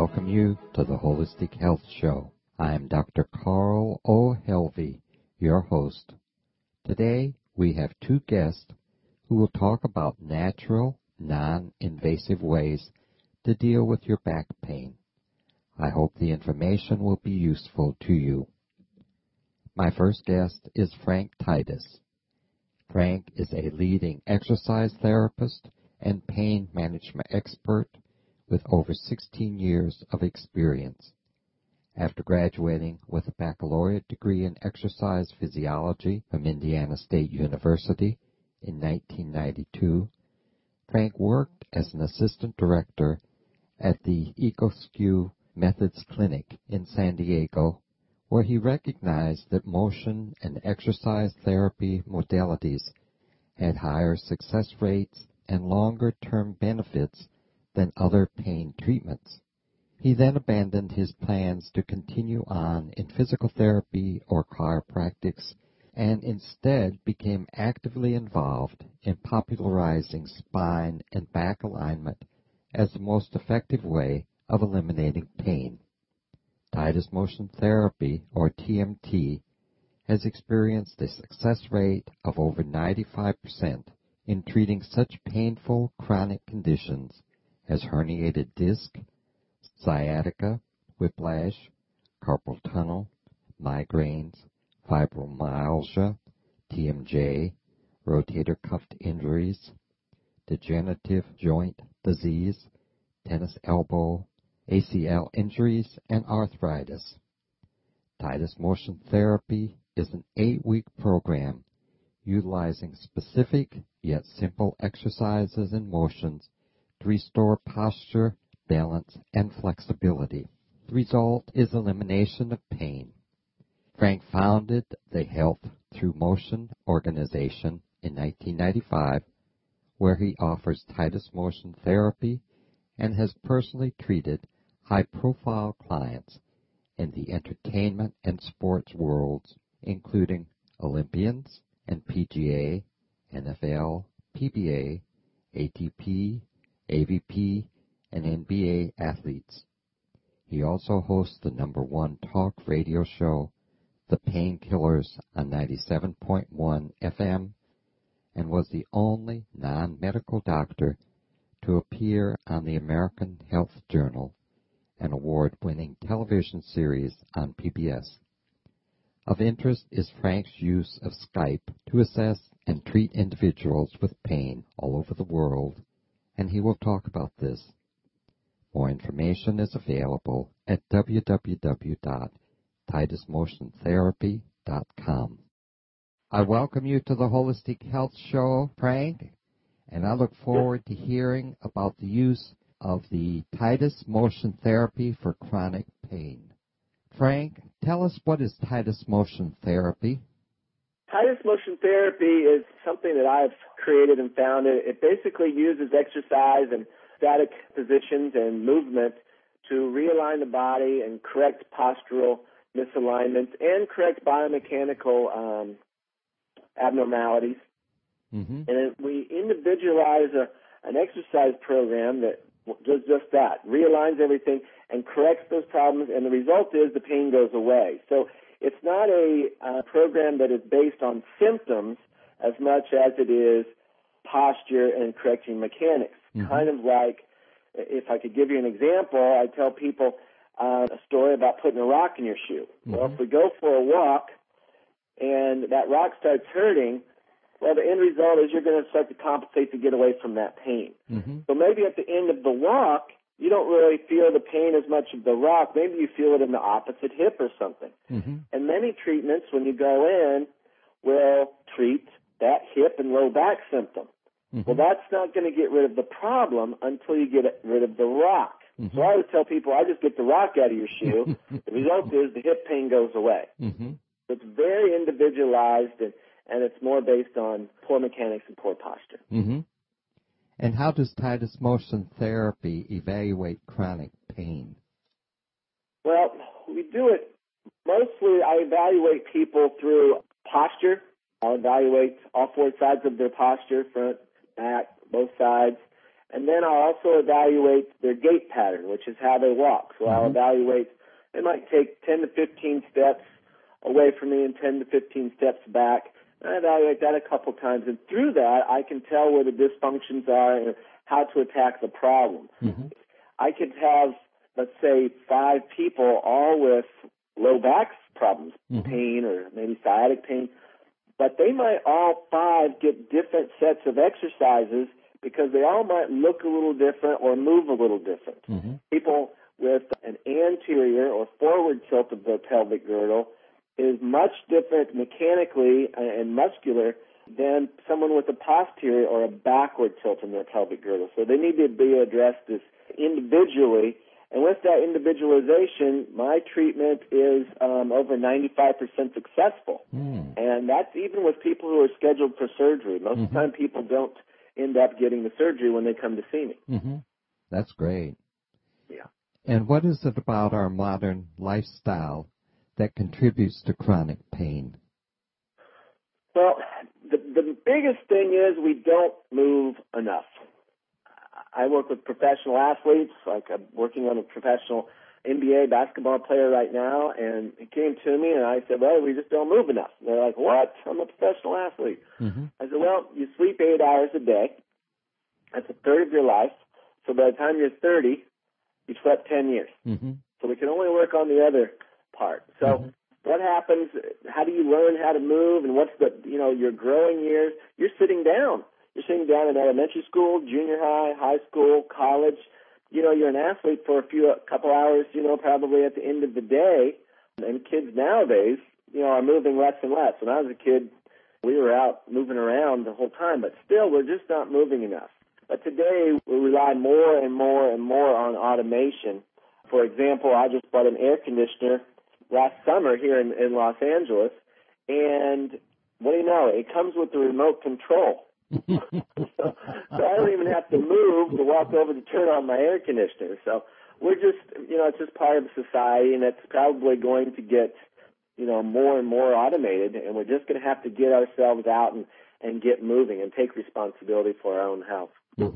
welcome you to the Holistic Health Show. I am Dr. Carl O. Helvey, your host. Today, we have two guests who will talk about natural, non-invasive ways to deal with your back pain. I hope the information will be useful to you. My first guest is Frank Titus. Frank is a leading exercise therapist and pain management expert with over 16 years of experience. After graduating with a baccalaureate degree in exercise physiology from Indiana State University in 1992, Frank worked as an assistant director at the EcoSQ Methods Clinic in San Diego, where he recognized that motion and exercise therapy modalities had higher success rates and longer-term benefits than other pain treatments. He then abandoned his plans to continue on in physical therapy or chiropractics and instead became actively involved in popularizing spine and back alignment as the most effective way of eliminating pain. Titus Motion Therapy, or TMT, has experienced a success rate of over 95% in treating such painful chronic conditions as herniated disc, sciatica, whiplash, carpal tunnel, migraines, fibromyalgia, TMJ, rotator cuff injuries, degenerative joint disease, tennis elbow, ACL injuries, and arthritis. Titus Motion Therapy is an 8-week program utilizing specific yet simple exercises and motions to restore posture, balance, and flexibility. The result is elimination of pain. Frank founded the Health Through Motion organization in 1995, where he offers Titus Motion Therapy and has personally treated high-profile clients in the entertainment and sports worlds, including Olympians and PGA, NFL, PBA, ATP, AVP, and NBA athletes. He also hosts the #1 talk radio show, The Painkillers, on 97.1 FM, and was the only non-medical doctor to appear on the American Health Journal, an award-winning television series on PBS. Of interest is Frank's use of Skype to assess and treat individuals with pain all over the world, and he will talk about this. More information is available at www.titusmotiontherapy.com. I welcome you to the Holistic Health Show, Frank, and I look forward to hearing about the use of the Titus Motion Therapy for chronic pain. Frank, tell us, what is Titus Motion Therapy? Titus Motion Therapy is something that I've created and founded. It basically uses exercise and static positions and movement to realign the body and correct postural misalignments and correct biomechanical abnormalities. Mm-hmm. And we individualize an exercise program that does just that, realigns everything and corrects those problems, and the result is the pain goes away. So it's not a program that is based on symptoms as much as it is posture and correcting mechanics. Mm-hmm. Kind of like, if I could give you an example, I tell people a story about putting a rock in your shoe. Mm-hmm. Well, if we go for a walk and that rock starts hurting, well, the end result is you're going to start to compensate to get away from that pain. Mm-hmm. So maybe at the end of the walk, you don't really feel the pain as much of the rock. Maybe you feel it in the opposite hip or something. Mm-hmm. And many treatments, when you go in, will treat that hip and low back symptom. Mm-hmm. Well, that's not going to get rid of the problem until you get rid of the rock. Mm-hmm. So I always tell people, I just get the rock out of your shoe. The result is the hip pain goes away. Mm-hmm. So it's very individualized, and it's more based on poor mechanics and poor posture. Mm-hmm. And how does Titus Motion Therapy evaluate chronic pain? Well, we do it mostly, I evaluate people through posture. I'll evaluate all four sides of their posture, front, back, both sides. And then I'll also evaluate their gait pattern, which is how they walk. So I'll evaluate, they might take 10 to 15 steps away from me and 10 to 15 steps back. And I evaluate that a couple times. And through that, I can tell where the dysfunctions are and how to attack the problem. I could have, let's say, 5 people all with low back problems, pain or maybe sciatic pain, but they might all 5 get different sets of exercises because they all might look a little different or move a little different. People with an anterior or forward tilt of the pelvic girdle is much different mechanically and muscular than someone with a posterior or a backward tilt in their pelvic girdle. So they need to be addressed as individually. And with that individualization, my treatment is over 95% successful. And that's even with people who are scheduled for surgery. Most of the time people don't end up getting the surgery when they come to see me. That's great. Yeah. And what is it about our modern lifestyle that contributes to chronic pain? Well, the biggest thing is we don't move enough. I work with professional athletes, like I'm working on a professional NBA basketball player right now, and he came to me and I said, well, we just don't move enough. And they're like, what? I'm a professional athlete. I said, well, you sleep 8 hours a day. That's a third of your life. So by the time you're 30, you slept 10 years. So we can only work on the other part. So what happens? How do you learn how to move? And what's the, your growing years? You're sitting down. You're sitting down in elementary school, junior high, high school, college. You're an athlete for a couple hours, probably at the end of the day. And kids nowadays, are moving less and less. When I was a kid, we were out moving around the whole time, but still we're just not moving enough. But today we rely more and more and more on automation. For example, I just bought an air conditioner last summer here in Los Angeles, and what do you know? It comes with the remote control. so I don't even have to move to walk over to turn on my air conditioner. So we're just, it's just part of society, and it's probably going to get, more and more automated, and we're just going to have to get ourselves out and get moving and take responsibility for our own health.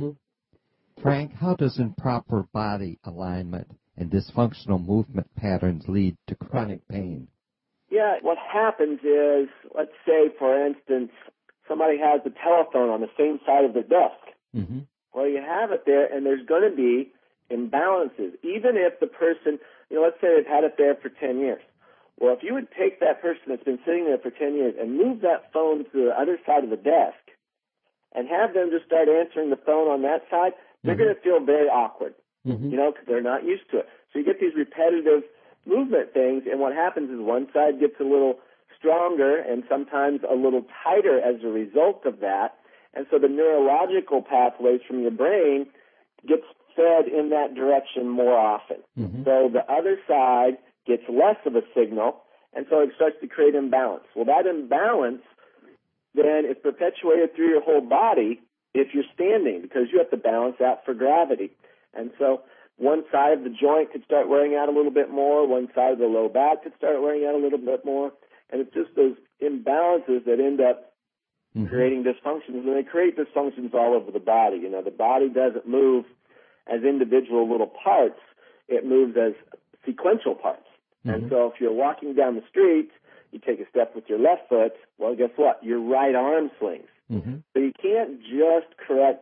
Frank, how does improper body alignment and dysfunctional movement patterns lead to chronic pain? Yeah, what happens is, let's say, for instance, somebody has the telephone on the same side of their desk. Well, you have it there, and there's going to be imbalances, even if the person, let's say they've had it there for 10 years. Well, if you would take that person that's been sitting there for 10 years and move that phone to the other side of the desk and have them just start answering the phone on that side, they're going to feel very awkward, because they're not used to it. So you get these repetitive movement things, and what happens is one side gets a little stronger and sometimes a little tighter as a result of that. And so the neurological pathways from your brain gets fed in that direction more often. So the other side gets less of a signal, and so it starts to create imbalance. Well, that imbalance then is perpetuated through your whole body if you're standing, because you have to balance out for gravity. And so one side of the joint could start wearing out a little bit more, one side of the low back could start wearing out a little bit more, and it's just those imbalances that end up creating dysfunctions, and they create dysfunctions all over the body. The body doesn't move as individual little parts. It moves as sequential parts. And so if you're walking down the street, you take a step with your left foot, well, guess what? Your right arm swings. So you can't just correct,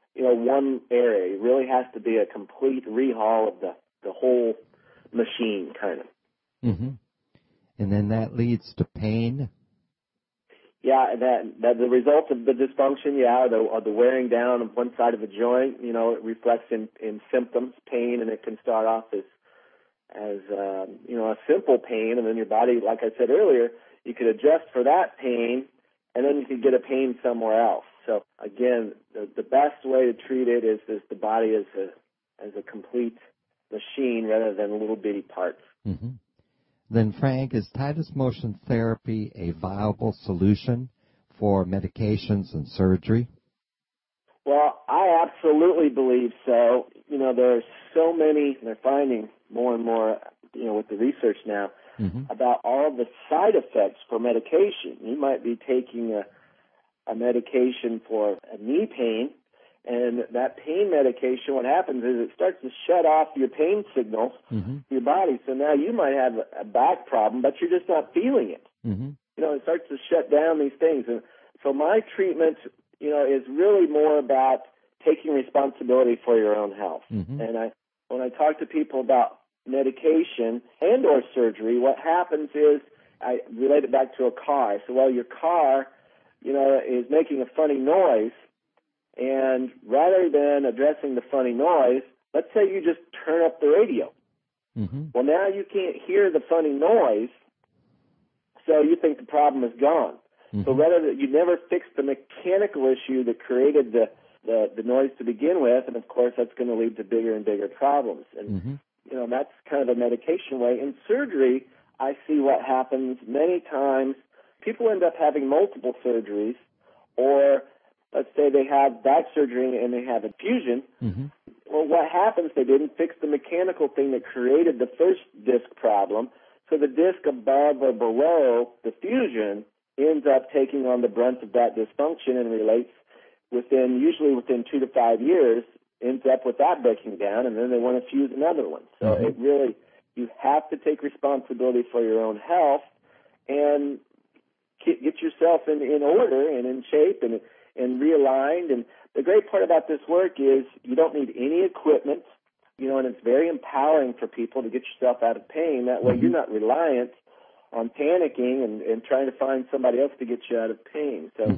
one area. It really has to be a complete rehaul of the whole machine, kind of. And then that leads to pain? Yeah, that the result of the dysfunction, or the wearing down of one side of the joint, it reflects in symptoms, pain, and it can start off as a simple pain, and then your body, like I said earlier, you could adjust for that pain, and then you could get a pain somewhere else. So again, the best way to treat it is the body as a complete machine rather than little bitty parts. Then, Frank, is Titus motion therapy a viable solution for medications and surgery? Well, I absolutely believe so. There's so many, they're finding more and more, with the research now, about all the side effects for medication. You might be taking a medication for a knee pain, And that pain medication, what happens is it starts to shut off your pain signals in your body. So now you might have a back problem, but you're just not feeling it. It starts to shut down these things. And so my treatment, is really more about taking responsibility for your own health. And when I talk to people about medication and or surgery, what happens is I relate it back to a car. So, your car, is making a funny noise, and rather than addressing the funny noise, let's say you just turn up the radio. Well, now you can't hear the funny noise, so you think the problem is gone. So rather that you never fix the mechanical issue that created the noise to begin with, and of course that's going to lead to bigger and bigger problems. And that's kind of a medication way. In surgery, I see what happens many times. People end up having multiple surgeries, or let's say they have back surgery and they have a fusion. Well, what happens, they didn't fix the mechanical thing that created the first disc problem, so the disc above or below the fusion ends up taking on the brunt of that dysfunction and relates usually within 2 to 5 years, ends up with that breaking down, and then they want to fuse another one. So it really, you have to take responsibility for your own health and get yourself in order and in shape and realigned. And the great part about this work is you don't need any equipment, and it's very empowering for people to get yourself out of pain. That way you're not reliant on panicking and trying to find somebody else to get you out of pain. So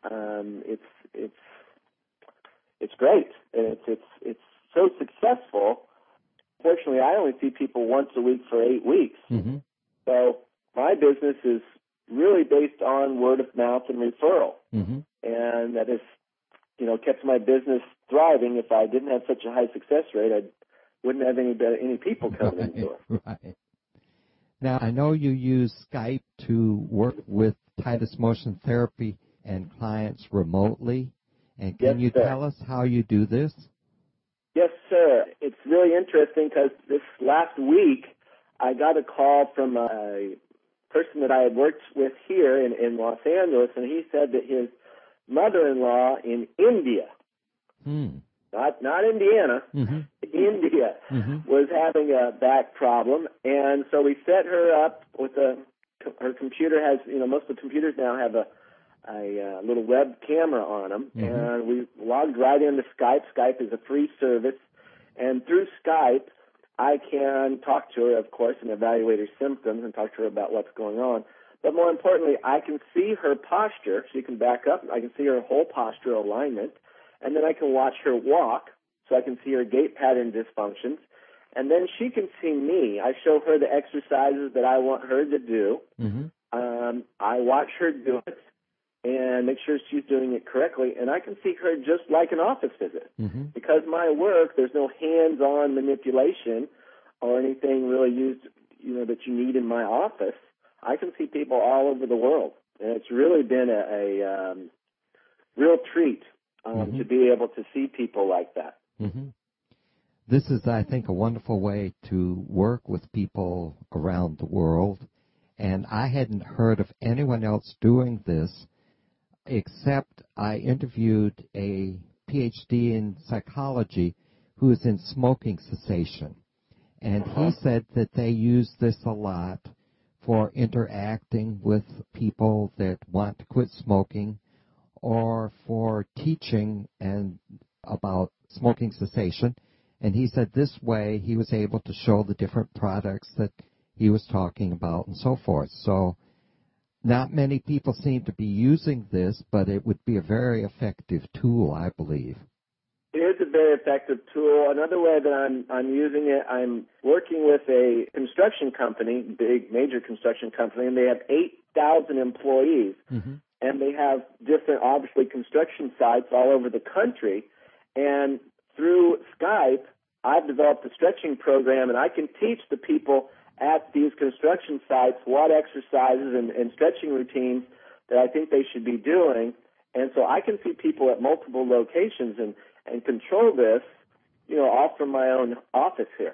it's great, and it's so successful. Fortunately, I only see people once a week for 8 weeks. So my business is really based on word of mouth and referral, and that has kept my business thriving. If I didn't have such a high success rate, I wouldn't have any people coming in the door. Right. Now, I know you use Skype to work with Titus Motion Therapy and clients remotely. And can you tell us how you do this? Yes, sir. It's really interesting because this last week I got a call from a person that I had worked with here in Los Angeles, and he said that his mother-in-law in India, not Indiana, India, was having a back problem, and so we set her up with her computer has, most of the computers now have a little web camera on them, and we logged right into Skype. Skype is a free service, and through Skype, I can talk to her, of course, and evaluate her symptoms and talk to her about what's going on. But more importantly, I can see her posture. She can back up. I can see her whole posture alignment, and then I can watch her walk, so I can see her gait pattern dysfunctions, and then she can see me. I show her the exercises that I want her to do. I watch her do it and make sure she's doing it correctly, and I can see her just like an office visit. Because my work, there's no hands-on manipulation or anything really used, that you need in my office. I can see people all over the world, and it's really been a real treat to be able to see people like that. This is, I think, a wonderful way to work with people around the world, and I hadn't heard of anyone else doing this, except I interviewed a PhD in psychology who is in smoking cessation. And he said that they use this a lot for interacting with people that want to quit smoking, or for teaching and about smoking cessation. And he said this way he was able to show the different products that he was talking about and so forth. So not many people seem to be using this, but it would be a very effective tool, I believe. It is a very effective tool. Another way that I'm using it, I'm working with a construction company, big major construction company, and they have 8,000 employees. And they have different, obviously, construction sites all over the country. And through Skype, I've developed a stretching program, and I can teach the people at these construction sites what exercises and stretching routines that I think they should be doing. And so I can see people at multiple locations and control this, all from my own office here.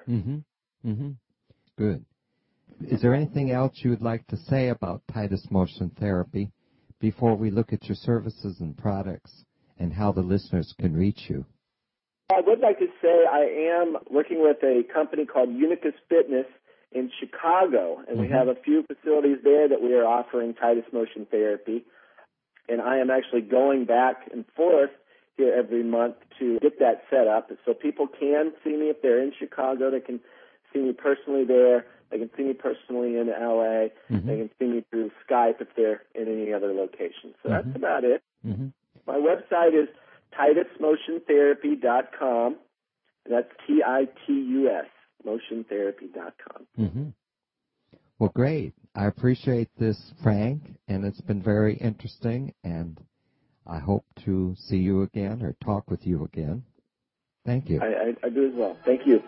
Good. Is there anything else you would like to say about Titus Motion Therapy before we look at your services and products and how the listeners can reach you. I would like to say I am working with a company called Unicus Fitness in Chicago, and we have a few facilities there that we are offering Titus Motion Therapy. And I am actually going back and forth here every month to get that set up. So people can see me if they're in Chicago. They can see me personally there. They can see me personally in L.A. They can see me through Skype if they're in any other location. So that's about it. My website is TitusMotionTherapy.com. And that's TITUS, motiontherapy.com. Well, great. I appreciate this, Frank, and it's been very interesting, and I hope to see you again or talk with you again. Thank you. I do as well. Thank you.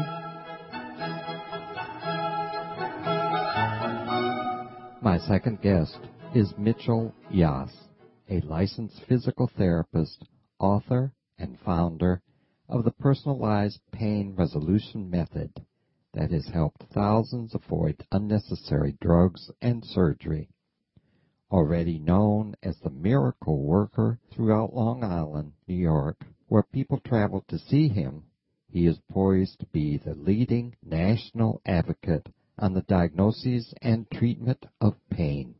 My second guest is Mitchell Yas, a licensed physical therapist, author, and founder of the Personalized Pain Resolution Method that has helped thousands avoid unnecessary drugs and surgery. Already known as the Miracle Worker throughout Long Island, New York, where people travel to see him, he is poised to be the leading national advocate on the diagnosis and treatment of pain.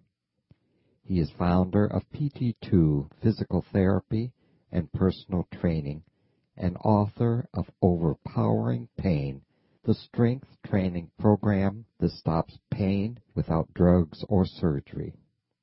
He is founder of PT2 Physical Therapy and Personal Training and author of Overpowering Pain, the strength training program that stops pain without drugs or surgery.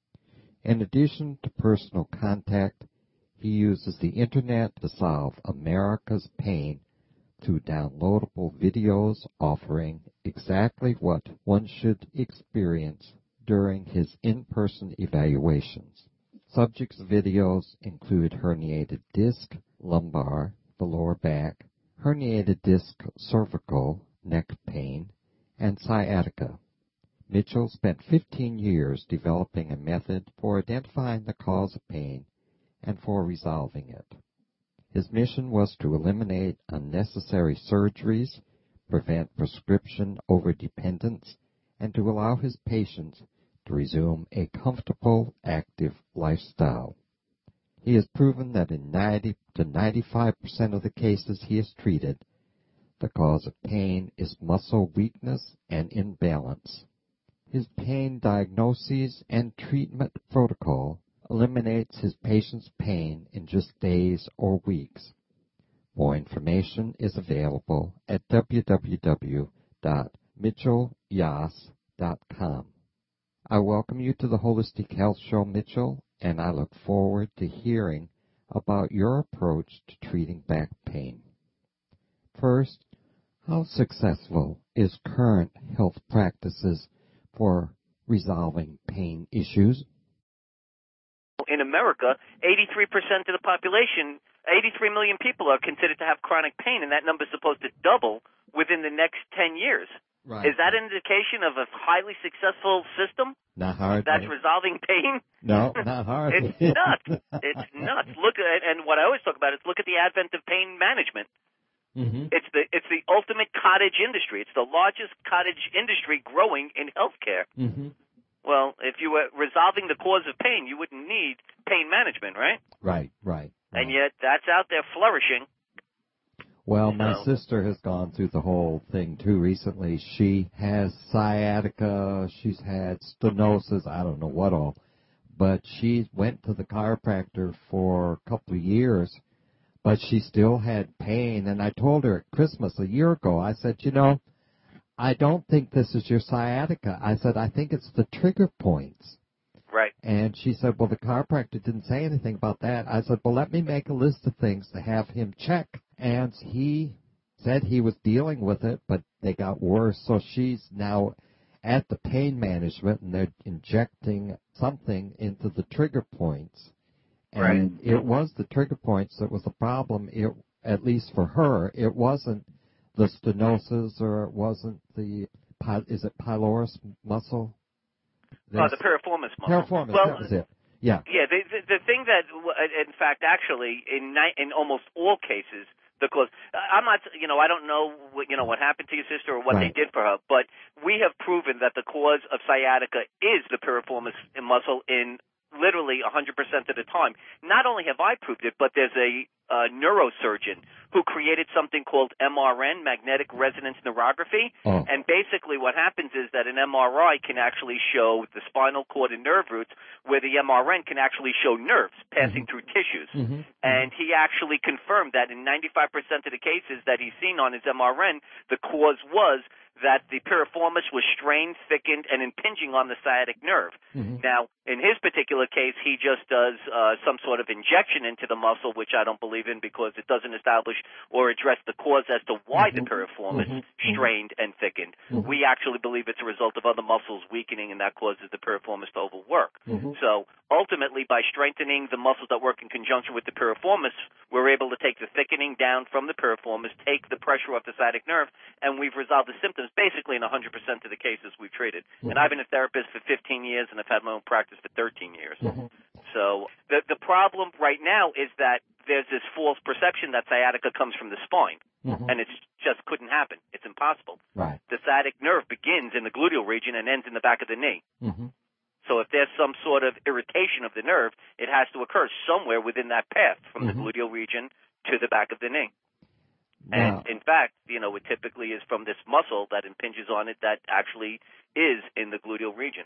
In addition to personal contact, he uses the Internet to solve America's pain through downloadable videos offering exactly what one should experience during his in-person evaluations. Subjects' videos include herniated disc, lumbar, the lower back, herniated disc cervical, neck pain, and sciatica. Mitchell spent 15 years developing a method for identifying the cause of pain and for resolving it. His mission was to eliminate unnecessary surgeries, prevent prescription overdependence, and to allow his patients to resume a comfortable, active lifestyle. He has proven that in 90 to 95% of the cases he has treated, the cause of pain is muscle weakness and imbalance. His pain diagnosis and treatment protocol eliminates his patient's pain in just days or weeks. More information is available at www.mitchellyas.com. I welcome you to the Holistic Health Show, Mitchell, and I look forward to hearing about your approach to treating back pain. First, how successful is current health practices for resolving pain issues? In America, 83% of the population, 83 million people are considered to have chronic pain, and that number is supposed to double within the next 10 years. Right. Is that an indication of a highly successful system? Not hard. That's resolving pain? No, not hard. It's nuts. It's nuts. Look at, and what I always talk about is look at the advent of pain management. It's the ultimate cottage industry. It's the largest cottage industry growing in healthcare. Well, if you were resolving the cause of pain, you wouldn't need pain management, right? Right. And yet that's out there flourishing. Well, my sister has gone through the whole thing, too, recently. She has sciatica, she's had stenosis, I don't know what all. But she went to the chiropractor for a couple of years, but she still had pain. And I told her at Christmas a year ago, I said, you know, I don't think this is your sciatica. I said, I think it's the trigger points. Right. And she said, well, the chiropractor didn't say anything about that. I said, well, let me make a list of things to have him check. And he said he was dealing with it, but they got worse. So she's now at the pain management, and they're injecting something into the trigger points. And it was the trigger points that was the problem, at least for her. It wasn't the stenosis, or it wasn't the, is it pylorus muscle? The piriformis muscle. Piriformis, well, that was it. Yeah. Yeah, the thing that, in fact, actually, in almost all cases, because I'm not, I don't know, what happened to your sister or what they did for her, but we have proven that the cause of sciatica is the piriformis muscle in literally 100% of the time. Not only have I proved it, but there's a neurosurgeon who created something called MRN, magnetic resonance neurography. Oh. And basically what happens is that an MRI can actually show the spinal cord and nerve roots, where the MRN can actually show nerves passing through tissues. And he actually confirmed that in 95% of the cases that he's seen on his MRN, the cause was that the piriformis was strained, thickened, and impinging on the sciatic nerve. Now, in his particular case, he just does some sort of injection into the muscle, which I don't believe in because it doesn't establish or address the cause as to why the piriformis strained and thickened. We actually believe it's a result of other muscles weakening, and that causes the piriformis to overwork. So ultimately, by strengthening the muscles that work in conjunction with the piriformis, we're able to take the thickening down from the piriformis, take the pressure off the sciatic nerve, and we've resolved the symptoms basically in 100% of the cases we've treated. And I've been a therapist for 15 years, and I've had my own practice for 13 years. So the problem right now is that there's this false perception that sciatica comes from the spine, and it just couldn't happen. It's impossible. Right. The sciatic nerve begins in the gluteal region and ends in the back of the knee. So if there's some sort of irritation of the nerve, it has to occur somewhere within that path from the gluteal region to the back of the knee. And in fact, it typically is from this muscle that impinges on it that actually is in the gluteal region.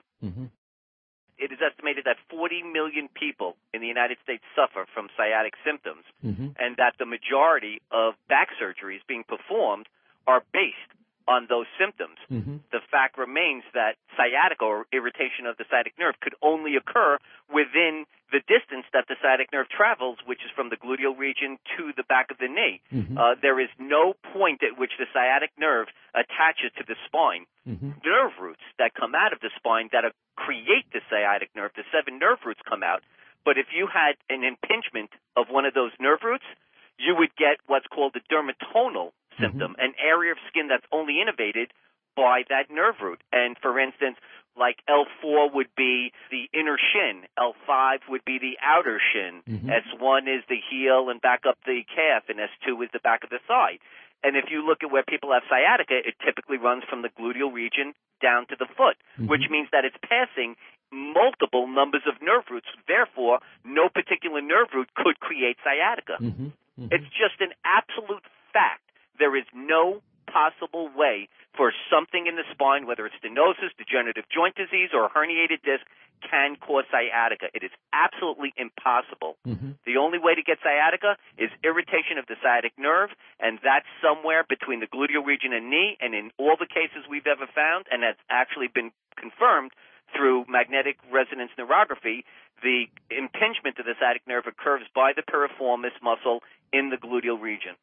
It is estimated that 40 million people in the United States suffer from sciatic symptoms, and that the majority of back surgeries being performed are based on those symptoms. The fact remains that sciatica, or irritation of the sciatic nerve, could only occur within the distance that the sciatic nerve travels, which is from the gluteal region to the back of the knee. There is no point at which the sciatic nerve attaches to the spine. Nerve roots that come out of the spine that create the sciatic nerve, the 7 nerve roots come out. But if you had an impingement of one of those nerve roots, you would get what's called a dermatonal symptom, an area of skin that's only innervated by that nerve root. And for instance, like L4 would be the inner shin, L5 would be the outer shin, S1 is the heel and back up the calf, and S2 is the back of the thigh. And if you look at where people have sciatica, it typically runs from the gluteal region down to the foot, which means that it's passing multiple numbers of nerve roots. Therefore, no particular nerve root could create sciatica. It's just an absolute fact. There is no possible way for something in the spine, whether it's stenosis, degenerative joint disease, or a herniated disc, can cause sciatica. It is absolutely impossible. The only way to get sciatica is irritation of the sciatic nerve, and that's somewhere between the gluteal region and knee, and in all the cases we've ever found, and that's actually been confirmed through magnetic resonance neurography, the impingement of the sciatic nerve occurs by the piriformis muscle in the gluteal region.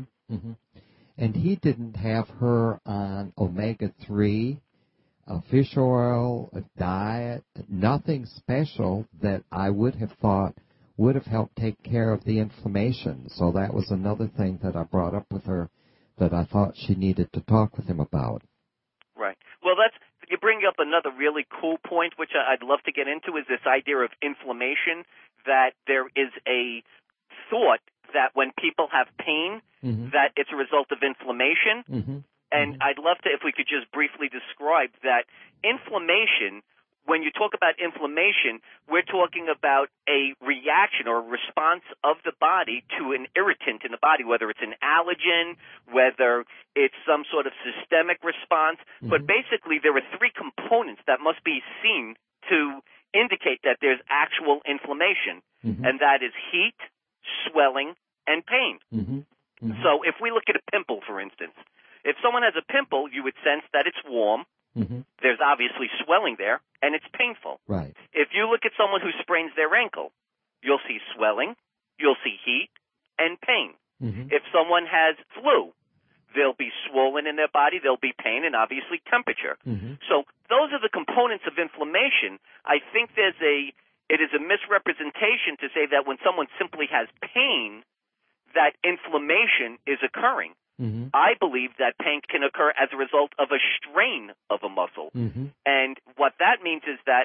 And he didn't have her on omega-3, a fish oil, a diet, nothing special that I would have thought would have helped take care of the inflammation. So that was another thing that I brought up with her that I thought she needed to talk with him about. Right. Well, you bring up another really cool point, which I'd love to get into, is this idea of inflammation, that there is a thought that when people have pain, that it's a result of inflammation. And I'd love to, if we could just briefly describe that inflammation. When you talk about inflammation, we're talking about a reaction or a response of the body to an irritant in the body, whether it's an allergen, whether it's some sort of systemic response. But basically, there are 3 components that must be seen to indicate that there's actual inflammation, and that is heat, swelling, and pain. So if we look at a pimple, for instance, if someone has a pimple, you would sense that it's warm. There's obviously swelling there, and it's painful. Right. If you look at someone who sprains their ankle, you'll see swelling, you'll see heat, and pain. If someone has flu, they'll be swollen in their body, there'll be pain, and obviously temperature. So those are the components of inflammation. I think it is a misrepresentation to say that when someone simply has pain, that inflammation is occurring. I believe that pain can occur as a result of a strain of a muscle. And what that means is that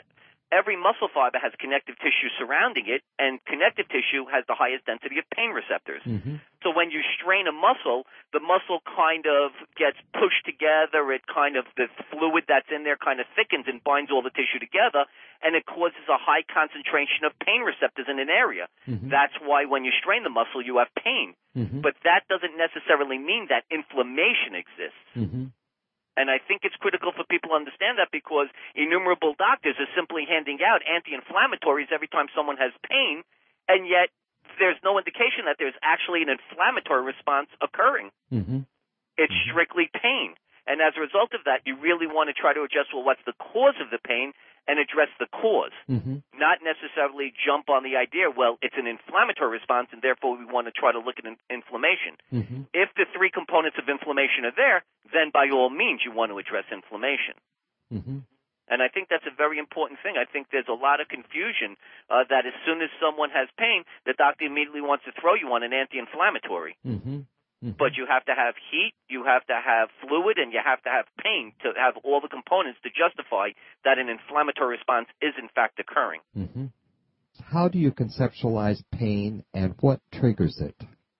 every muscle fiber has connective tissue surrounding it, and connective tissue has the highest density of pain receptors. Mm-hmm. So when you strain a muscle, the muscle kind of gets pushed together. The fluid that's in there kind of thickens and binds all the tissue together, and it causes a high concentration of pain receptors in an area. Mm-hmm. That's why when you strain the muscle, you have pain. Mm-hmm. But that doesn't necessarily mean that inflammation exists. Mm-hmm. And I think it's critical for people to understand that, because innumerable doctors are simply handing out anti-inflammatories every time someone has pain, and yet there's no indication that there's actually an inflammatory response occurring. Mm-hmm. It's strictly pain. And as a result of that, you really want to try to adjust, well, what's the cause of the pain, and address the cause, not necessarily jump on the idea, well, it's an inflammatory response, and therefore we want to try to look at inflammation. Mm-hmm. If the three components of inflammation are there, then by all means you want to address inflammation. Mm-hmm. And I think that's a very important thing. I think there's a lot of confusion that as soon as someone has pain, the doctor immediately wants to throw you on an anti-inflammatory. Mm-hmm. Mm-hmm. But you have to have heat, you have to have fluid, and you have to have pain to have all the components to justify that an inflammatory response is in fact occurring. Mm-hmm. How do you conceptualize pain, and what triggers it?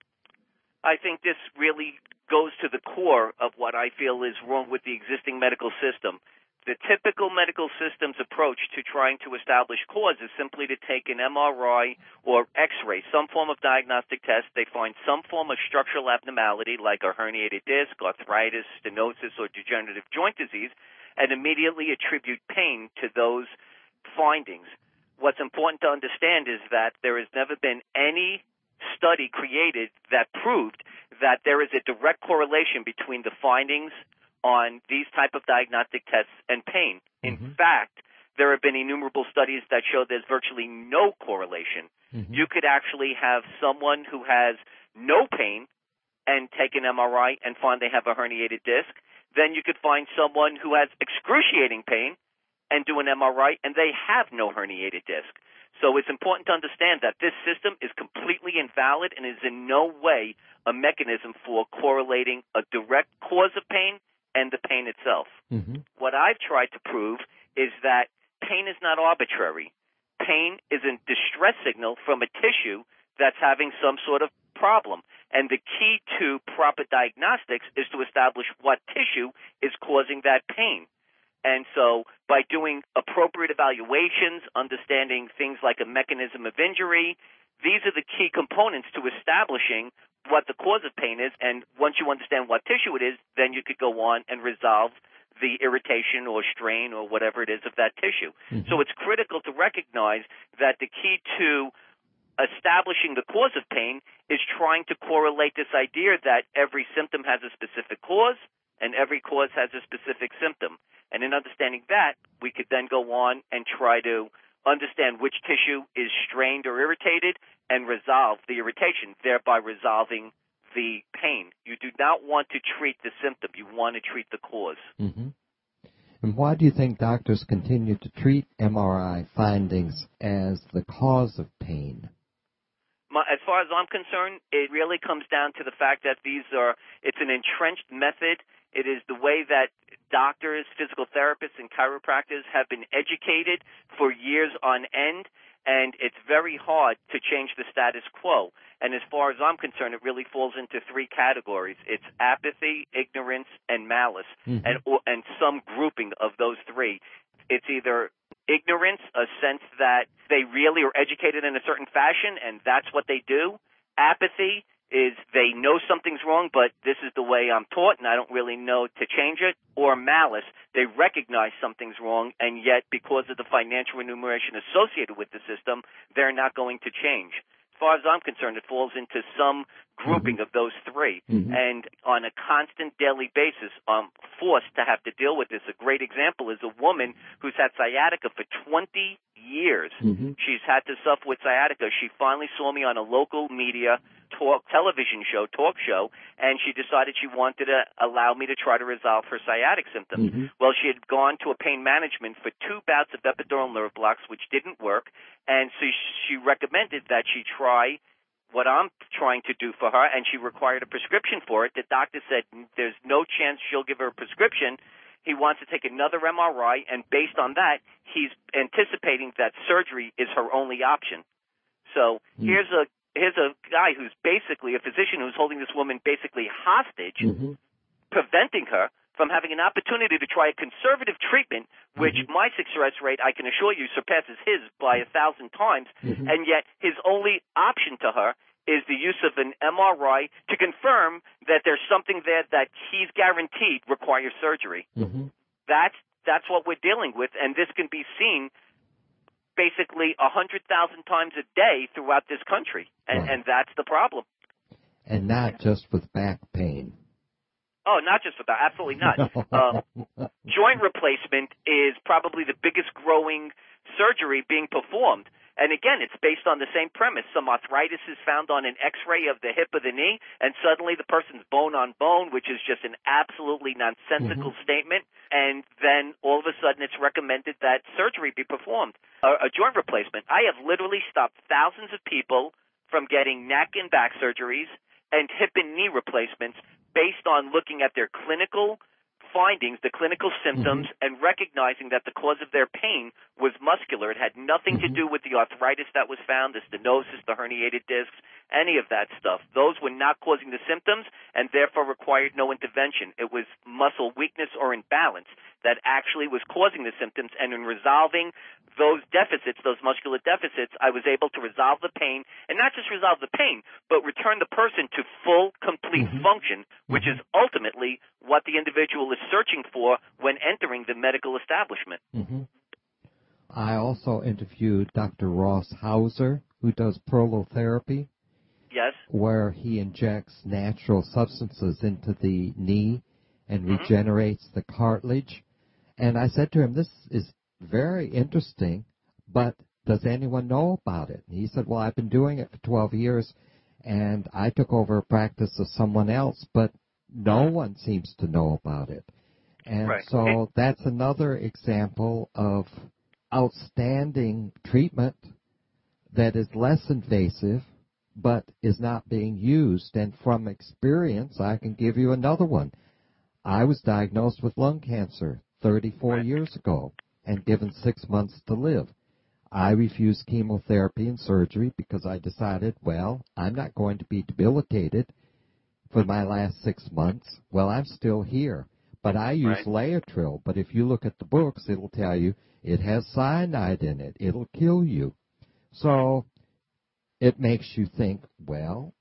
I think this really goes to the core of what I feel is wrong with the existing medical system. The typical medical system's approach to trying to establish cause is simply to take an MRI or X-ray, some form of diagnostic test. They find some form of structural abnormality like a herniated disc, arthritis, stenosis, or degenerative joint disease, and immediately attribute pain to those findings. What's important to understand is that there has never been any study created that proved that there is a direct correlation between the findings on these type of diagnostic tests and pain. In fact, there have been innumerable studies that show there's virtually no correlation. You could actually have someone who has no pain and take an MRI and find they have a herniated disc. Then you could find someone who has excruciating pain and do an MRI, and they have no herniated disc. So it's important to understand that this system is completely invalid and is in no way a mechanism for correlating a direct cause of pain and the pain itself. What I've tried to prove is that pain is not arbitrary. Pain is a distress signal from a tissue that's having some sort of problem. And the key to proper diagnostics is to establish what tissue is causing that pain. And so by doing appropriate evaluations, understanding things like a mechanism of injury, these are the key components to establishing what the cause of pain is. And once you understand what tissue it is, then you could go on and resolve the irritation or strain or whatever it is of that tissue. So it's critical to recognize that the key to establishing the cause of pain is trying to correlate this idea that every symptom has a specific cause and every cause has a specific symptom. And in understanding that, we could then go on and try to understand which tissue is strained or irritated and resolve the irritation, thereby resolving the pain. You do not want to treat the symptom. You want to treat the cause. And why do you think doctors continue to treat MRI findings as the cause of pain? As far as I'm concerned, it really comes down to the fact that it's an entrenched method. It is the way that doctors, physical therapists, and chiropractors have been educated for years on end, and it's very hard to change the status quo. And as far as I'm concerned, it really falls into three categories. It's apathy, ignorance, and malice, and some grouping of those three. It's either ignorance, a sense that they really are educated in a certain fashion, and that's what they do. Apathy is they know something's wrong, but this is the way I'm taught, and I don't really know to change it. Or malice, they recognize something's wrong, and yet because of the financial remuneration associated with the system, they're not going to change. As far as I'm concerned, it falls into some grouping of those three. And on a constant daily basis, I'm forced to have to deal with this. A great example is a woman who's had sciatica for 20 years. She's had to suffer with sciatica. She finally saw me on a local media talk show, and she decided she wanted to allow me to try to resolve her sciatic symptoms. Well, she had gone to a pain management for 2 bouts of epidural nerve blocks, which didn't work, and so she recommended that she try what I'm trying to do for her, and she required a prescription for it. The doctor said there's no chance she'll give her a prescription he wants to take another MRI, and based on that, he's anticipating that surgery is her only option. So here's a guy who's basically a physician who's holding this woman basically hostage, preventing her from having an opportunity to try a conservative treatment, which my success rate, I can assure you, surpasses his by 1,000 times, and yet his only option to her is the use of an MRI to confirm that there's something there that he's guaranteed requires surgery. That's what we're dealing with, and this can be seen basically 100,000 times a day throughout this country, and that's the problem. And not just with back pain. Oh, not just with that. Absolutely not. Joint replacement is probably the biggest growing surgery being performed. And again, it's based on the same premise. Some arthritis is found on an X-ray of the hip of the knee, and suddenly the person's bone on bone, which is just an absolutely nonsensical statement. And then all of a sudden it's recommended that surgery be performed, a joint replacement. I have literally stopped thousands of people from getting neck and back surgeries and hip and knee replacements based on looking at their clinical findings, the clinical symptoms, and recognizing that the cause of their pain was muscular. It had nothing to do with the arthritis that was found, the stenosis, the herniated discs, any of that stuff. Those were not causing the symptoms and therefore required no intervention. It was muscle weakness or imbalance that actually was causing the symptoms, and in resolving those deficits, those muscular deficits, I was able to resolve the pain, and not just resolve the pain, but return the person to full, complete function, which is ultimately what the individual is searching for when entering the medical establishment. I also interviewed Dr. Ross Hauser, who does prolotherapy. Yes. Where he injects natural substances into the knee and regenerates the cartilage. And I said to him, this is very interesting, but does anyone know about it? And he said, well, I've been doing it for 12 years, and I took over a practice of someone else, but no one seems to know about it. And so that's another example of outstanding treatment that is less invasive, but is not being used. And from experience, I can give you another one. I was diagnosed with lung cancer 34 years ago and given 6 months to live. I refused chemotherapy and surgery because I decided, well, I'm not going to be debilitated for my last 6 months. Well, I'm still here. But I use Laetrile. But if you look at the books, it'll tell you it has cyanide in it. It'll kill you. So it makes you think, well,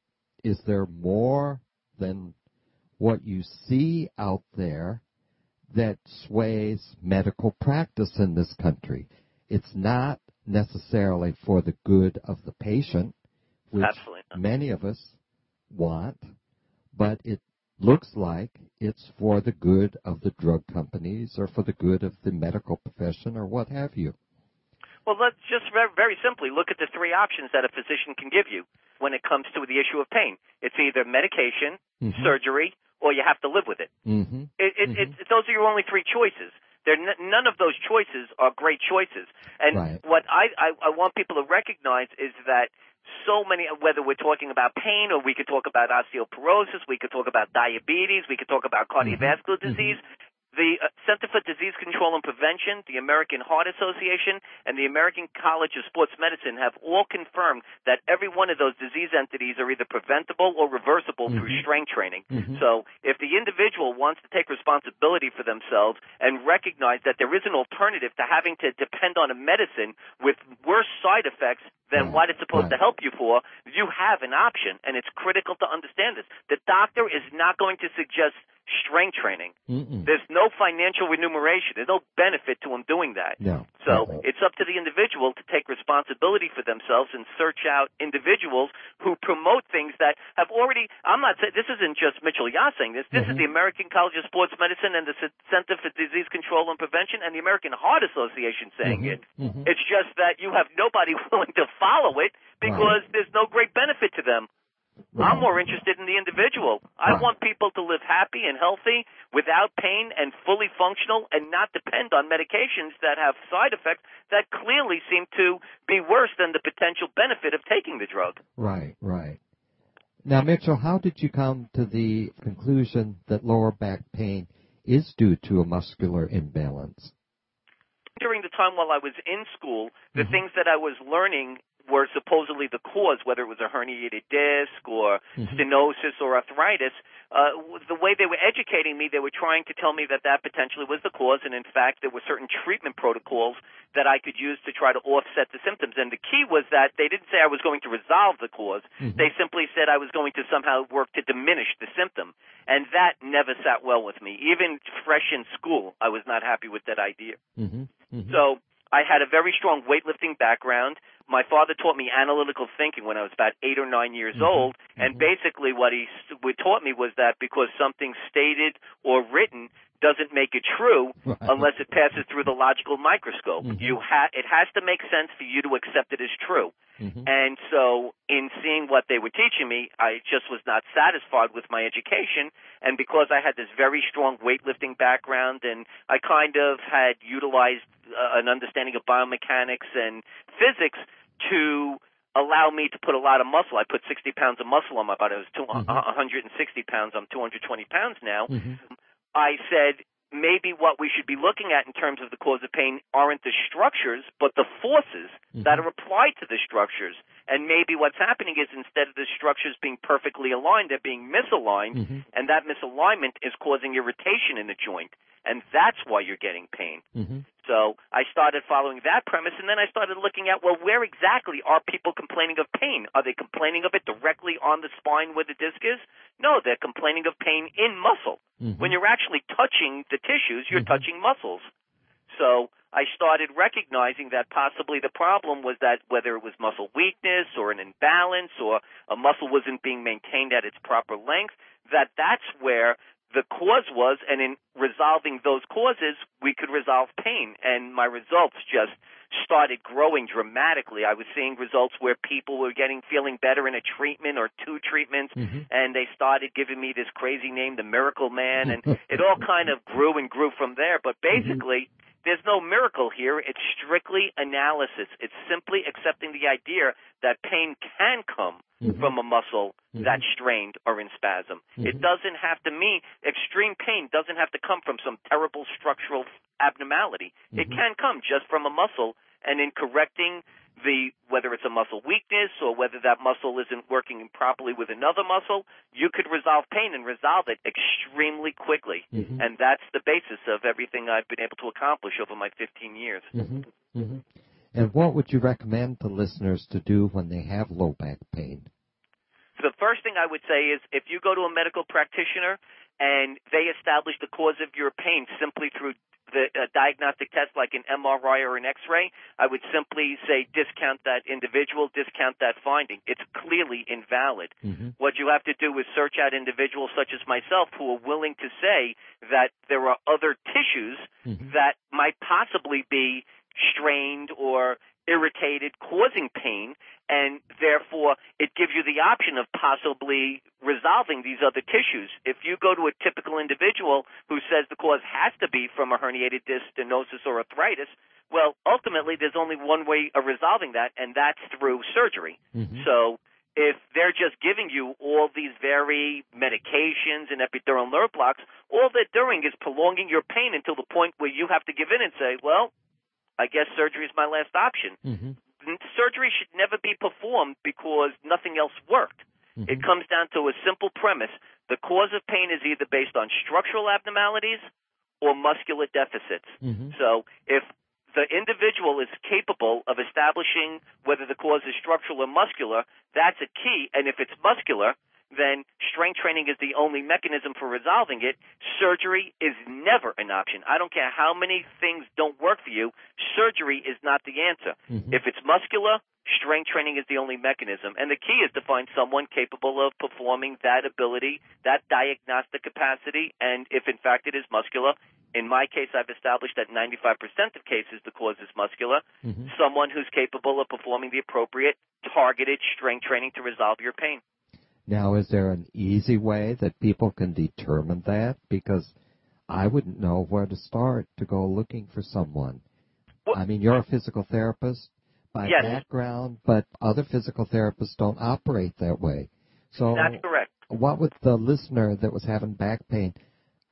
is there more than what you see out there that sways medical practice in this country? It's not necessarily for the good of the patient, which many of us want, but it looks like it's for the good of the drug companies or for the good of the medical profession or what have you. Well, let's just very simply look at the three options that a physician can give you when it comes to the issue of pain. It's either medication, surgery, or you have to live with it. Those are your only three choices. None of those choices are great choices. And what I want people to recognize is that so many, whether we're talking about pain or we could talk about osteoporosis, we could talk about diabetes, we could talk about cardiovascular disease, the Center for Disease Control and Prevention, the American Heart Association, and the American College of Sports Medicine have all confirmed that every one of those disease entities are either preventable or reversible through strength training. So if the individual wants to take responsibility for themselves and recognize that there is an alternative to having to depend on a medicine with worse side effects than what it's supposed to help you for, you have an option, and it's critical to understand this. The doctor is not going to suggest strength training. There's no financial remuneration. There's no benefit to him doing that. So it's up to the individual to take responsibility for themselves and search out individuals who promote things that have already, I'm not saying, this isn't just Mitchell Yah saying this. This is the American College of Sports Medicine and the Center for Disease Control and Prevention and the American Heart Association saying it. It's just that you have nobody willing to follow it because there's no great benefit to them. I'm more interested in the individual. I want people to live happy and healthy without pain and fully functional and not depend on medications that have side effects that clearly seem to be worse than the potential benefit of taking the drug. Right. Now, Mitchell, how did you come to the conclusion that lower back pain is due to a muscular imbalance? During the time while I was in school, the things that I was learning were supposedly the cause, whether it was a herniated disc or stenosis or arthritis. The way they were educating me, they were trying to tell me that that potentially was the cause, and in fact, there were certain treatment protocols that I could use to try to offset the symptoms. And the key was that they didn't say I was going to resolve the cause. They simply said I was going to somehow work to diminish the symptom. And that never sat well with me. Even fresh in school, I was not happy with that idea. So I had a very strong weightlifting background. My father taught me analytical thinking when I was about 8 or 9 years old, and basically what he taught me was that because something's stated or written doesn't make it true unless it passes through the logical microscope. It has to make sense for you to accept it as true. And so in seeing what they were teaching me, I just was not satisfied with my education. And because I had this very strong weightlifting background and I kind of had utilized an understanding of biomechanics and physics to allow me to put a lot of muscle. I put 60 pounds of muscle on my body. I was 160 pounds. I'm 220 pounds now. I said, maybe what we should be looking at in terms of the cause of pain aren't the structures, but the forces that are applied to the structures. And maybe what's happening is instead of the structures being perfectly aligned, they're being misaligned, and that misalignment is causing irritation in the joint. And that's why you're getting pain. So I started following that premise, and then I started looking at, well, where exactly are people complaining of pain? Are they complaining of it directly on the spine where the disc is? No, they're complaining of pain in muscle. When you're actually touching the tissues, you're touching muscles. So I started recognizing that possibly the problem was that whether it was muscle weakness or an imbalance or a muscle wasn't being maintained at its proper length, that's where the cause was, and in resolving those causes, we could resolve pain. And my results just started growing dramatically. I was seeing results where people were feeling better in a treatment or 2 treatments, and they started giving me this crazy name, the Miracle Man, and it all kind of grew and grew from there. But basically, there's no miracle here. It's strictly analysis. It's simply accepting the idea that pain can come from a muscle that's strained or in spasm. It doesn't have to mean extreme pain doesn't have to come from some terrible structural abnormality. It can come just from a muscle, and in correcting whether it's a muscle weakness or whether that muscle isn't working properly with another muscle, you could resolve pain and resolve it extremely quickly. And that's the basis of everything I've been able to accomplish over my 15 years. And what would you recommend to listeners to do when they have low back pain? The first thing I would say is if you go to a medical practitioner and they establish the cause of your pain simply through the diagnostic test like an MRI or an X-ray, I would simply say discount that individual, discount that finding. It's clearly invalid. What you have to do is search out individuals such as myself who are willing to say that there are other tissues that might possibly be strained or irritated, causing pain, and therefore it gives you the option of possibly resolving these other tissues. If you go to a typical individual who says the cause has to be from a herniated disc, stenosis, or arthritis, well, ultimately there's only one way of resolving that, and that's through surgery. So if they're just giving you all these very medications and epidural nerve blocks, all they're doing is prolonging your pain until the point where you have to give in and say, well, I guess surgery is my last option. Surgery should never be performed because nothing else worked. It comes down to a simple premise. The cause of pain is either based on structural abnormalities or muscular deficits. So if the individual is capable of establishing whether the cause is structural or muscular, that's a key. And if it's muscular, then strength training is the only mechanism for resolving it. Surgery is never an option. I don't care how many things don't work for you. Surgery is not the answer. If it's muscular, strength training is the only mechanism. And the key is to find someone capable of performing that ability, that diagnostic capacity. And if, in fact, it is muscular, in my case, I've established that 95% of cases the cause is muscular, someone who's capable of performing the appropriate targeted strength training to resolve your pain. Now, is there an easy way that people can determine that? Because I wouldn't know where to start to go looking for someone. Well, I mean, you're a physical therapist by background, but other physical therapists don't operate that way. So that's correct. What would the listener that was having back pain,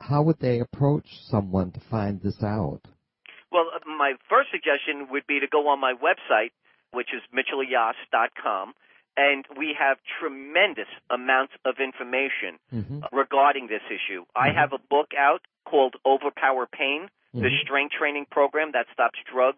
how would they approach someone to find this out? Well, my first suggestion would be to go on my website, which is mitchellyas.com, and we have tremendous amounts of information regarding this issue. I have a book out called Overpower Pain, the strength training program that stops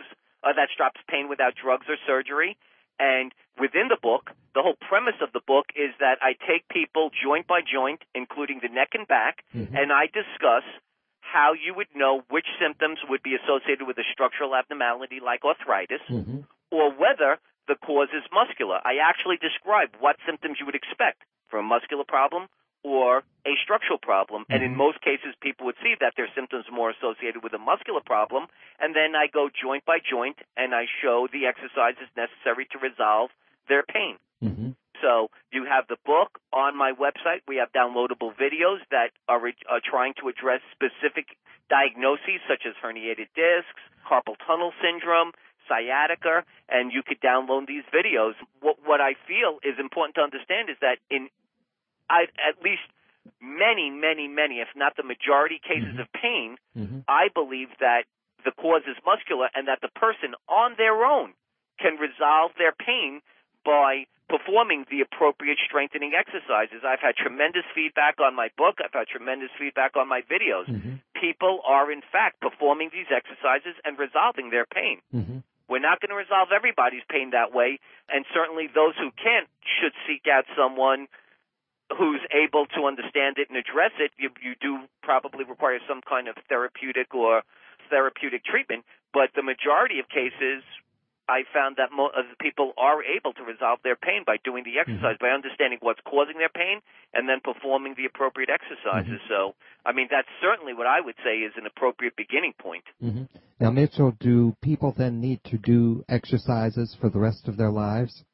pain without drugs or surgery. And within the book, the whole premise of the book is that I take people joint by joint, including the neck and back, and I discuss how you would know which symptoms would be associated with a structural abnormality like arthritis, or whether the cause is muscular. I actually describe what symptoms you would expect for a muscular problem or a structural problem. And in most cases, people would see that their symptoms are more associated with a muscular problem. And then I go joint by joint, and I show the exercises necessary to resolve their pain. So you have the book on my website. We have downloadable videos that are trying to address specific diagnoses such as herniated discs, carpal tunnel syndrome, sciatica, and you could download these videos. What I feel is important to understand is that at least many, if not the majority cases of pain, I believe that the cause is muscular and that the person on their own can resolve their pain by performing the appropriate strengthening exercises. I've had tremendous feedback on my book. I've had tremendous feedback on my videos. People are, in fact, performing these exercises and resolving their pain. We're not going to resolve everybody's pain that way, and certainly those who can't should seek out someone who's able to understand it and address it. You do probably require some kind of therapeutic treatment, but the majority of cases, I found that people are able to resolve their pain by doing the exercise, by understanding what's causing their pain, and then performing the appropriate exercises. So, I mean, that's certainly what I would say is an appropriate beginning point. Now, Mitchell, do people then need to do exercises for the rest of their lives?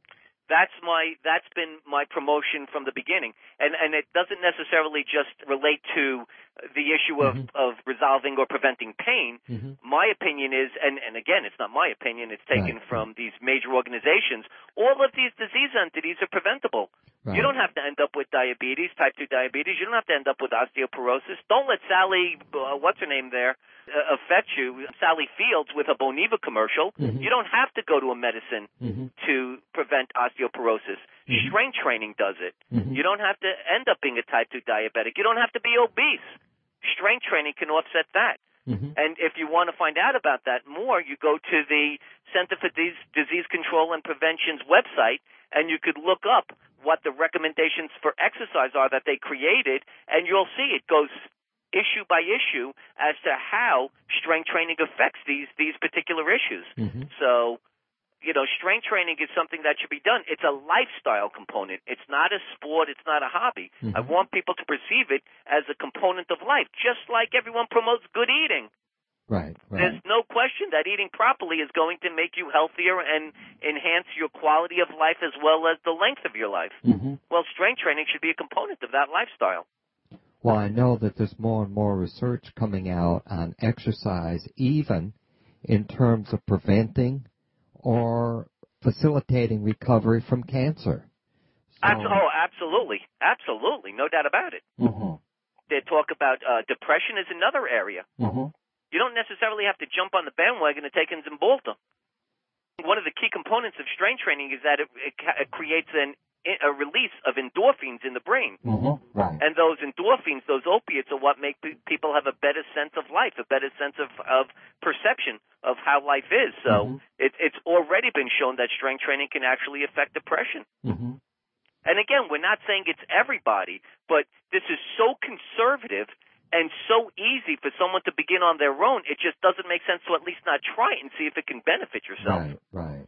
That's been my promotion from the beginning, and it doesn't necessarily just relate to the issue of resolving or preventing pain. My opinion is, and again, it's not my opinion, it's taken from these major organizations, all of these disease entities are preventable. You don't have to end up with diabetes, type 2 diabetes. You don't have to end up with osteoporosis. Don't let Sally, what's her name there, affect you, Sally Fields, with a Boniva commercial. You don't have to go to a medicine to prevent osteoporosis. Strength training does it. You don't have to end up being a type 2 diabetic. You don't have to be obese. Strength training can offset that. And if you want to find out about that more, you go to the Center for Disease Control and Prevention's website, and you could look up what the recommendations for exercise are that they created, and you'll see it goes issue by issue as to how strength training affects these particular issues. So, strength training is something that should be done. It's a lifestyle component. It's not a sport. It's not a hobby. I want people to perceive it as a component of life, just like everyone promotes good eating. Right. There's no question that eating properly is going to make you healthier and enhance your quality of life as well as the length of your life. Well, strength training should be a component of that lifestyle. Well, I know that there's more and more research coming out on exercise, even in terms of preventing or facilitating recovery from cancer. Absolutely, no doubt about it. They talk about depression is another area. You don't necessarily have to jump on the bandwagon of taking Zymbalta. One of the key components of strength training is that it creates a release of endorphins in the brain. And those endorphins, those opiates, are what make people have a better sense of life, a better sense of perception of how life is. So it's already been shown that strength training can actually affect depression. And again, we're not saying it's everybody, but this is so conservative and so easy for someone to begin on their own, it just doesn't make sense to at least not try it and see if it can benefit yourself. Right.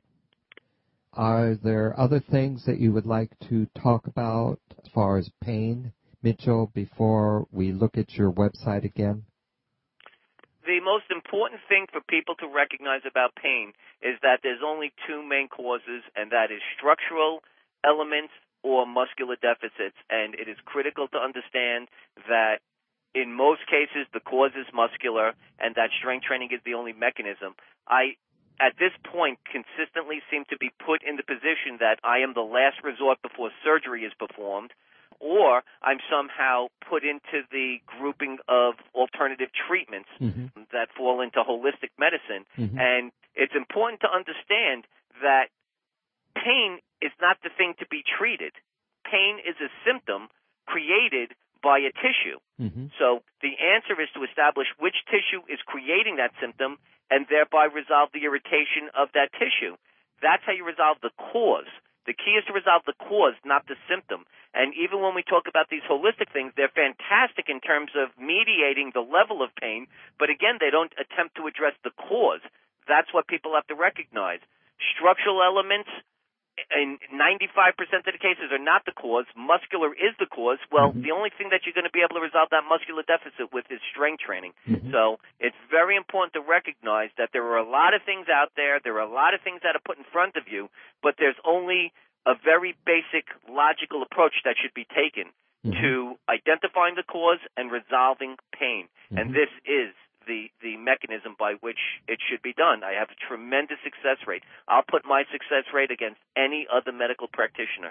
Are there other things that you would like to talk about as far as pain, Mitchell, before we look at your website again? The most important thing for people to recognize about pain is that there's only two main causes, and that is structural elements or muscular deficits. And it is critical to understand that in most cases, the cause is muscular, and that strength training is the only mechanism. I, at this point, consistently seem to be put in the position that I am the last resort before surgery is performed. or I'm somehow put into the grouping of alternative treatments that fall into holistic medicine. And it's important to understand that pain is not the thing to be treated. Pain is a symptom created by a tissue. So the answer is to establish which tissue is creating that symptom and thereby resolve the irritation of that tissue. That's how you resolve the cause. The key is to resolve the cause, not the symptom. And even when we talk about these holistic things, they're fantastic in terms of mediating the level of pain, but again, they don't attempt to address the cause. That's what people have to recognize. Structural elements, in 95% of the cases, are not the cause. Muscular is the cause. Well, the only thing that you're going to be able to resolve that muscular deficit with is strength training. So it's very important to recognize that there are a lot of things out there. There are a lot of things that are put in front of you, but there's only a very basic logical approach that should be taken to identifying the cause and resolving pain. And this is the mechanism by which it should be done. I have a tremendous success rate. I'll put my success rate against any other medical practitioner.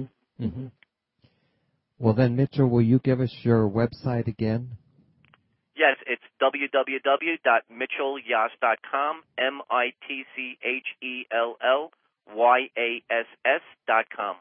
Well, then, Mitchell, will you give us your website again? Yes, it's www.mitchellyas.com, MITCHELLYASS.com.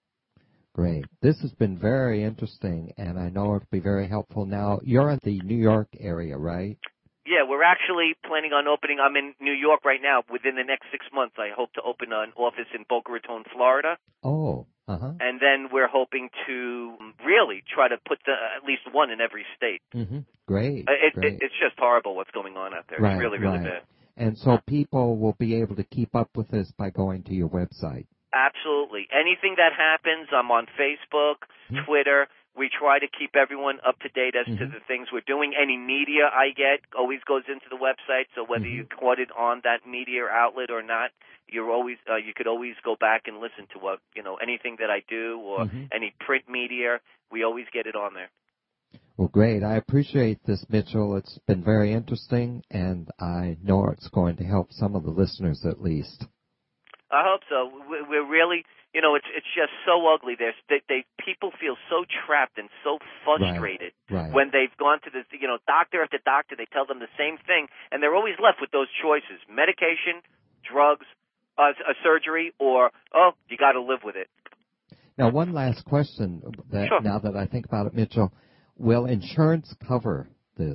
Great. This has been very interesting, and I know it'll be very helpful. Now, you're in the New York area, right? Yeah, we're actually planning on opening. I'm in New York right now. Within the next 6 months, I hope to open an office in Boca Raton, Florida. Oh, And then we're hoping to really try to put at least one in every state. Great. It's just horrible what's going on out there. Right, it's really, really bad. And so people will be able to keep up with this by going to your website. Absolutely. Anything that happens, I'm on Facebook, Twitter. We try to keep everyone up to date as to the things we're doing. Any media I get always goes into the website, so whether you caught it on that media outlet or not, you could always go back and listen to anything that I do or any print media. We always get it on there. Well, great. I appreciate this, Mitchell. It's been very interesting, and I know it's going to help some of the listeners at least. I hope so. We're really, it's just so ugly. People feel so trapped and so frustrated when they've gone to this, doctor after doctor. They tell them the same thing, and they're always left with those choices: medication, drugs, a surgery, or you got to live with it. Now, one last question. Now that I think about it, Mitchell, will insurance cover this?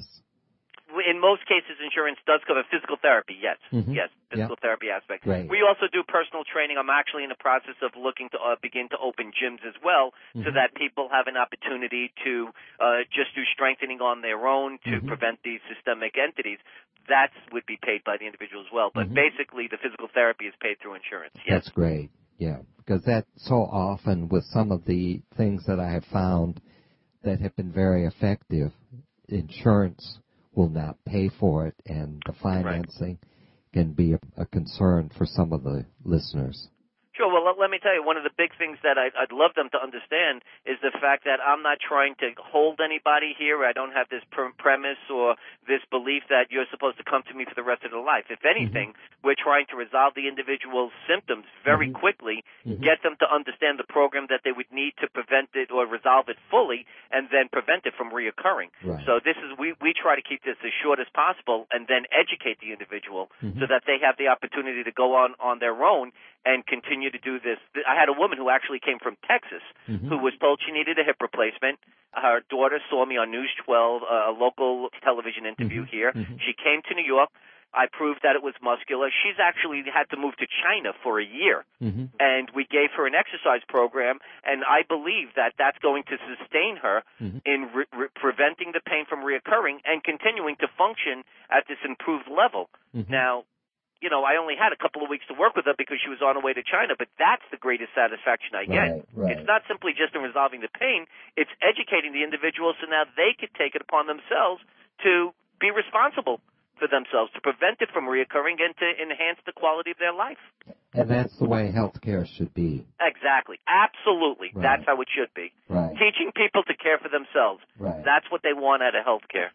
In most cases, insurance does cover physical therapy, yes. Yes, physical therapy aspect. Great. We also do personal training. I'm actually in the process of looking to begin to open gyms as well so that people have an opportunity to just do strengthening on their own to prevent these systemic entities. That would be paid by the individual as well. But basically, the physical therapy is paid through insurance, yes. That's great, yeah, because that's so often with some of the things that I have found that have been very effective, insurance will not pay for it, and the financing can be a concern for some of the listeners. Sure. Well, let me tell you, one of the big things that I'd love them to understand is the fact that I'm not trying to hold anybody here. I don't have this premise or this belief that you're supposed to come to me for the rest of their life. If anything, we're trying to resolve the individual's symptoms very quickly, get them to understand the program that they would need to prevent it or resolve it fully, and then prevent it from reoccurring. So this is we try to keep this as short as possible and then educate the individual so that they have the opportunity to go on their own and continue to do this. I had a woman who actually came from Texas who was told she needed a hip replacement. Her daughter saw me on News 12, a local television interview here. She came to New York. I proved that it was muscular. She's actually had to move to China for a year, and we gave her an exercise program, and I believe that that's going to sustain her in preventing the pain from reoccurring and continuing to function at this improved level. Now, I only had a couple of weeks to work with her because she was on her way to China, but that's the greatest satisfaction I get. It's not simply just in resolving the pain. It's educating the individual so now they can take it upon themselves to be responsible for themselves, to prevent it from reoccurring and to enhance the quality of their life. And that's the way healthcare should be. Exactly. Absolutely. That's how it should be. Teaching people to care for themselves. That's what they want out of healthcare.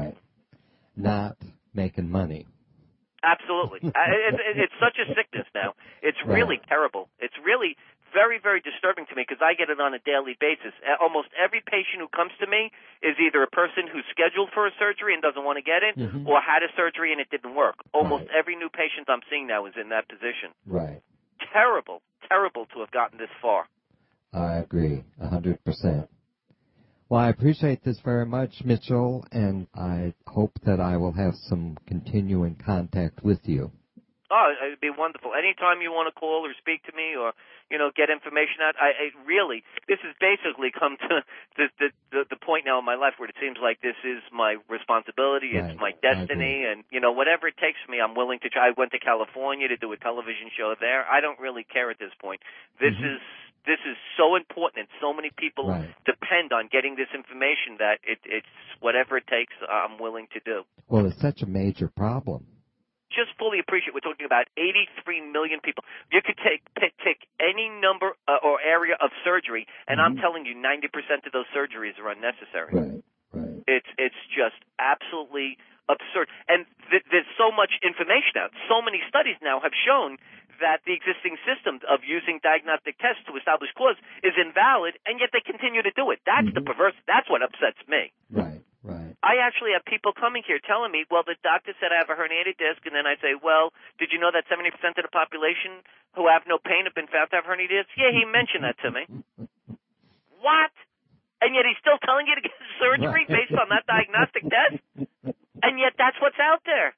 Not making money. Absolutely. It's such a sickness now. It's really terrible. It's really very, very disturbing to me because I get it on a daily basis. Almost every patient who comes to me is either a person who's scheduled for a surgery and doesn't want to get it, or had a surgery and it didn't work. Almost every new patient I'm seeing now is in that position. Right. Terrible to have gotten this far. I agree, 100%. Well, I appreciate this very much, Mitchell, and I hope that I will have some continuing contact with you. Oh, it'd be wonderful. Anytime you want to call or speak to me or, get information out, I really, this has basically come to the point now in my life where it seems like this is my responsibility, right. It's my destiny, and, whatever it takes for me, I'm willing to try. I went to California to do a television show there. I don't really care at this point. This is so important, and so many people depend on getting this information that it's whatever it takes, I'm willing to do. Well, it's such a major problem. Just fully appreciate we're talking about 83 million people. You could take any number or area of surgery, and I'm telling you 90% of those surgeries are unnecessary. Right. It's just absolutely absurd. And there's so much information out. So many studies now have shown that the existing system of using diagnostic tests to establish cause is invalid, and yet they continue to do it. That's the perverse. That's what upsets me. Right. I actually have people coming here telling me, well, the doctor said I have a herniated disc, and then I say, well, did you know that 70% of the population who have no pain have been found to have herniated discs? Yeah, he mentioned that to me. What? And yet he's still telling you to get surgery based on that diagnostic test? And yet that's what's out there.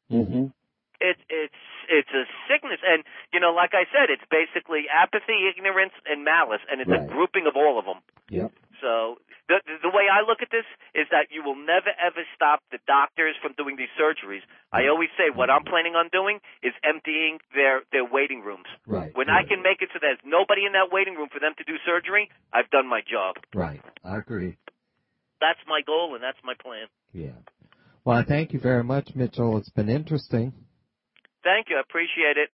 It's a sickness. And, like I said, it's basically apathy, ignorance, and malice, and it's a grouping of all of them. Yep. So the way I look at this is that you will never, ever stop the doctors from doing these surgeries. I always say what I'm planning on doing is emptying their waiting rooms. Right. When I can make it so there's nobody in that waiting room for them to do surgery, I've done my job. Right. I agree. That's my goal, and that's my plan. Yeah. Well, I thank you very much, Mitchell. It's been interesting. Thank you. I appreciate it.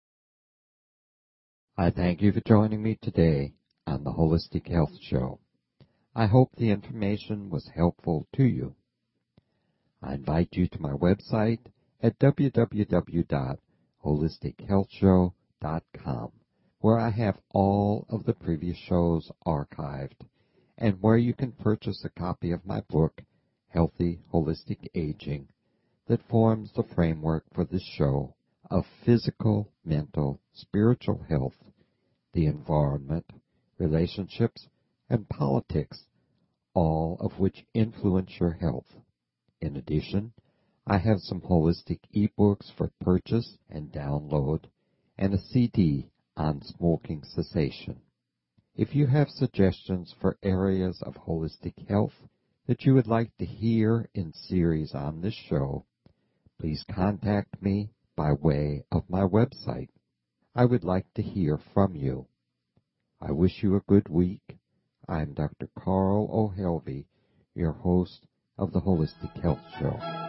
I thank you for joining me today on the Holistic Health Show. I hope the information was helpful to you. I invite you to my website at www.holistichealthshow.com, where I have all of the previous shows archived, and where you can purchase a copy of my book, Healthy Holistic Aging, that forms the framework for this show of physical, mental, spiritual health, the environment, relationships, and politics, all of which influence your health. In addition, I have some holistic ebooks for purchase and download, and a CD on smoking cessation. If you have suggestions for areas of holistic health that you would like to hear in series on this show, please contact me by way of my website. I would like to hear from you. I wish you a good week. I'm Dr. Carl O. Helvie, your host of the Holistic Health Show.